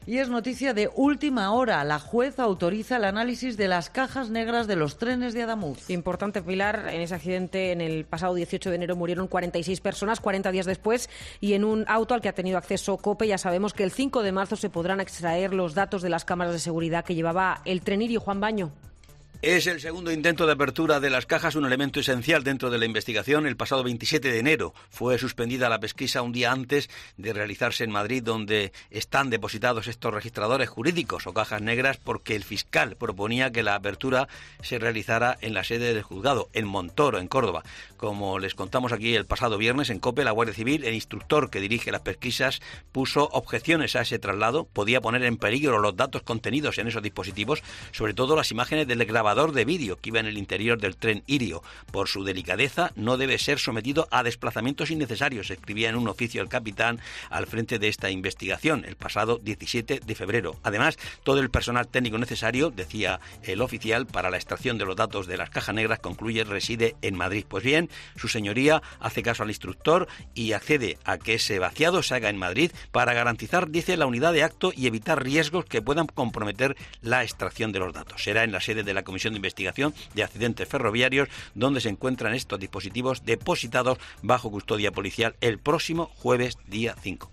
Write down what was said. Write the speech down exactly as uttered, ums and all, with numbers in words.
Y es noticia de última hora. La juez autoriza el análisis de las cajas negras de los trenes de Adamuz. Importante, Pilar. En ese accidente, en el pasado dieciocho de enero, murieron cuarenta y seis personas, cuarenta días después, y en un auto al que ha tenido acceso COPE. Ya sabemos que el cinco de marzo se podrán extraer los datos de las cámaras de seguridad que llevaba el tren Irio. Juan Baño. Es el segundo intento de apertura de las cajas, un elemento esencial dentro de la investigación. El pasado veintisiete de enero fue suspendida la pesquisa un día antes de realizarse en Madrid, donde están depositados estos registradores jurídicos o cajas negras, porque el fiscal proponía que la apertura se realizara en la sede del juzgado, en Montoro, en Córdoba. Como les contamos aquí el pasado viernes en COPE, la Guardia Civil, el instructor que dirige las pesquisas, puso objeciones a ese traslado. Podía poner en peligro los datos contenidos en esos dispositivos, sobre todo las imágenes del grabador de vídeo que iba en el interior del tren Irio. Por su delicadeza, no debe ser sometido a desplazamientos innecesarios, escribía en un oficio el capitán al frente de esta investigación el pasado diecisiete de febrero. Además, todo el personal técnico necesario, decía el oficial, para la extracción de los datos de las cajas negras, concluye, reside en Madrid. Pues bien, su señoría hace caso al instructor y accede a que ese vaciado se haga en Madrid para garantizar, dice, la unidad de acto y evitar riesgos que puedan comprometer la extracción de los datos. Será en la sede de la Comisión de Investigación de Accidentes Ferroviarios donde se encuentran estos dispositivos depositados bajo custodia policial el próximo jueves día cinco.